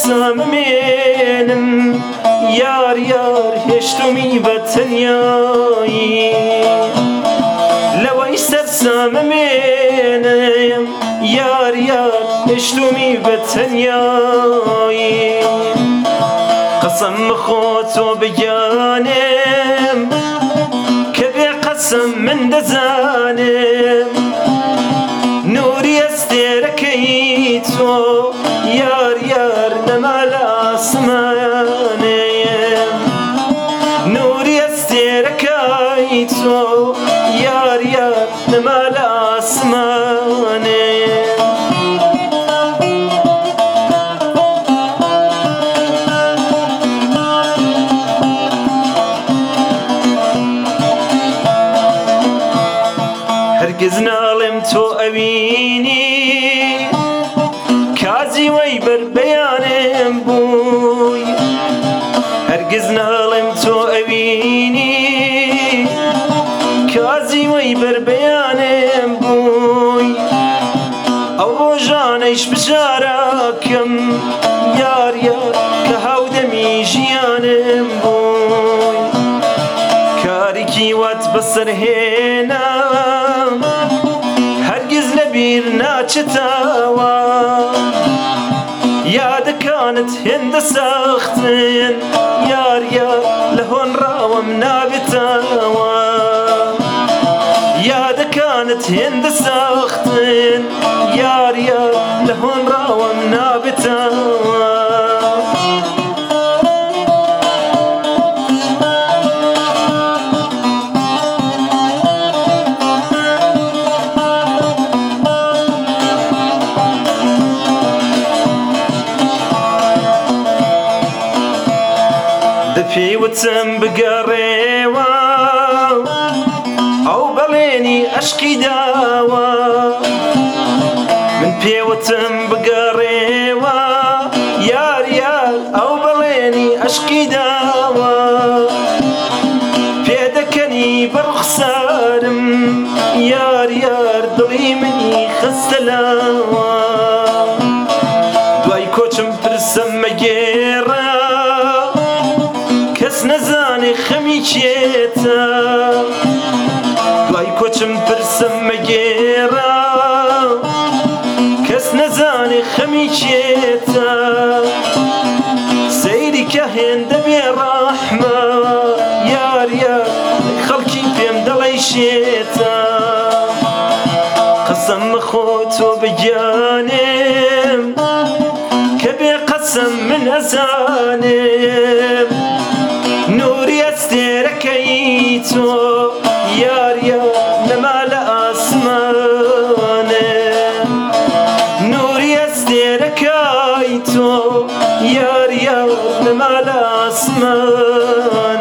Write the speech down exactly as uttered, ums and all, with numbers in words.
سرسامێنم یار یار هێشتمی بە تەنیایی لەوەی سەرسامێنم یار یار هێشتمی بە تەنیایی قەسەم مخۆ تۆ بگیانم کە بێ قەسەم من دەزانم نوری ئەستێرەکەی تۆ یار یار نەما لە ئاسمانێم نوری ئەستێرەکەی تۆ یار یار نەما لە ئاسمانێم هەرگز ناڵێم تۆ ئەوینی کازی وەی بەربەیانم بووی هەرگز ناڵێم تۆ ئەوینی کازی وەی بەربەیانم بووی ئەو ڕۆژانەیش بژاراکەم یار یار کە هاودەمی ژیانم بووی کارێکی وات بەسەرهێنا هەرگز لەبیر ناچێتەوە یادەکانت هێندە سەختن یار یار لە هۆنراوەم نابێتەوە یادەکانت هێندە سەختن یار یار لە هۆنراوەم نابێتەوە پێیوتم بگەڕێوە ئەو بەڵێنی عەشقی داوە من پێیوتم بگەڕێوە یار یار ئەو بەڵێنی عەشقی داوە پێدەکەنی بەڕوخسارم یار یار دڵی منی خستە لاوە دوای کۆچم پرسەم مەگێڕە کەس نەزانێ خەمی کێتە دوای کۆچم پرسەم مەگێڕە کەس نەزانێ خەمی کێتە سەیری کە هێندە بێڕەحمە یار یار خەڵکی پێم دەڵێی شێتە قەسەم مەخۆ تۆ بگیانم کە بێ قەسەم من ئەزانم نوری ئەستێرەکەی تۆ یار یار نەما لە ئاسمانێم نوری ئەستێرەکەی تۆ یار یار نەما لە ئاسمان